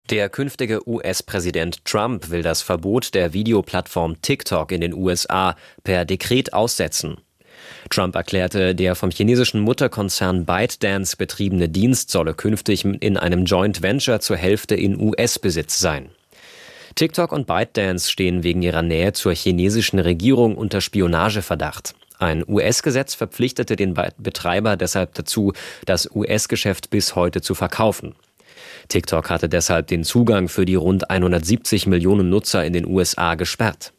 Der künftige US-Präsident Trump will das Verbot der Videoplattform TikTok in den USA per Dekret aussetzen. Trump erklärte, der vom chinesischen Mutterkonzern ByteDance betriebene Dienst solle künftig in einem Joint Venture zur Hälfte in US-Besitz sein. TikTok und ByteDance stehen wegen ihrer Nähe zur chinesischen Regierung unter Spionageverdacht. Ein US-Gesetz verpflichtete den Betreiber deshalb dazu, das US-Geschäft bis heute zu verkaufen. TikTok hatte deshalb den Zugang für die rund 170 Millionen Nutzer in den USA gesperrt.